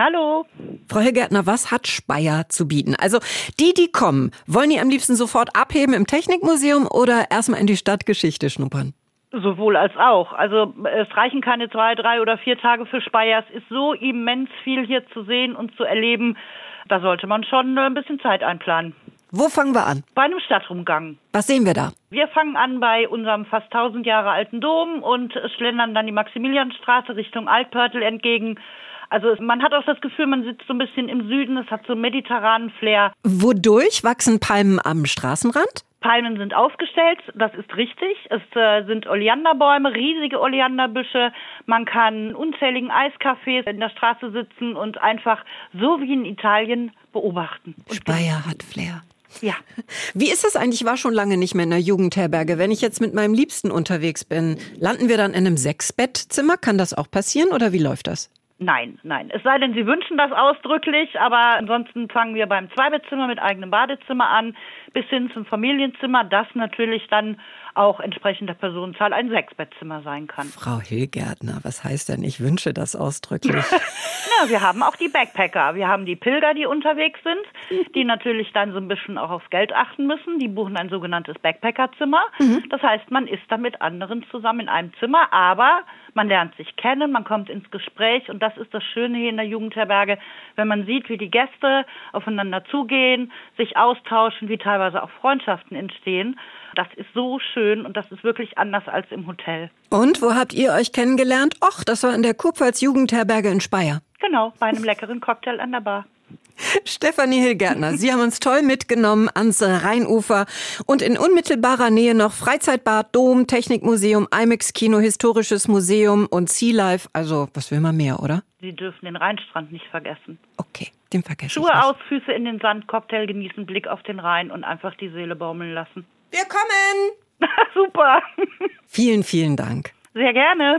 Hallo. Frau Hillgärtner, was hat Speyer zu bieten? Also die kommen, wollen die am liebsten sofort abheben im Technikmuseum oder erstmal in die Stadtgeschichte schnuppern? Sowohl als auch. Also es reichen keine 2, 3 oder 4 Tage für Speyer. Es ist so immens viel hier zu sehen und zu erleben. Da sollte man schon ein bisschen Zeit einplanen. Wo fangen wir an? Bei einem Stadtrundgang. Was sehen wir da? Wir fangen an bei unserem fast 1000 Jahre alten Dom und schlendern dann die Maximilianstraße Richtung Altpörtel entgegen. Also man hat auch das Gefühl, man sitzt so ein bisschen im Süden. Es hat so einen mediterranen Flair. Wodurch wachsen Palmen am Straßenrand? Palmen sind aufgestellt, das ist richtig. Es sind Oleanderbäume, riesige Oleanderbüsche. Man kann in unzähligen Eiscafés in der Straße sitzen und einfach so wie in Italien beobachten. Speyer hat Flair. Ja. Wie ist das eigentlich? Ich war schon lange nicht mehr in der Jugendherberge. Wenn ich jetzt mit meinem Liebsten unterwegs bin, landen wir dann in einem 6-Bettzimmer? Kann das auch passieren oder wie läuft das? Nein. Es sei denn, Sie wünschen das ausdrücklich, aber ansonsten fangen wir beim 2-Bettzimmer mit eigenem Badezimmer an, bis hin zum Familienzimmer, das natürlich dann auch entsprechend der Personenzahl ein 6-Bettzimmer sein kann. Frau Hillgärtner, was heißt denn, ich wünsche das ausdrücklich? Ja, wir haben auch die Backpacker, wir haben die Pilger, die unterwegs sind, die natürlich dann so ein bisschen auch aufs Geld achten müssen. Die buchen ein sogenanntes Backpackerzimmer. Das heißt, man ist da mit anderen zusammen in einem Zimmer, aber man lernt sich kennen, man kommt ins Gespräch und das ist das Schöne hier in der Jugendherberge, wenn man sieht, wie die Gäste aufeinander zugehen, sich austauschen, wie teilweise auch Freundschaften entstehen. Das ist so schön und das ist wirklich anders als im Hotel. Und wo habt ihr euch kennengelernt? Och, das war in der Kurpfalz Jugendherberge in Speyer. Genau, bei einem leckeren Cocktail an der Bar. Stefanie Hillgärtner, Sie haben uns toll mitgenommen ans Rheinufer und in unmittelbarer Nähe noch Freizeitbad, Dom, Technikmuseum, IMAX Kino, Historisches Museum und Sea Life. Also, was will man mehr, oder? Sie dürfen den Rheinstrand nicht vergessen. Okay, den vergesse ich Schuhe nicht. aus, Füße in den Sand, Cocktail genießen, Blick auf den Rhein und einfach die Seele baumeln lassen. Wir kommen! Super! Vielen, vielen Dank. Sehr gerne.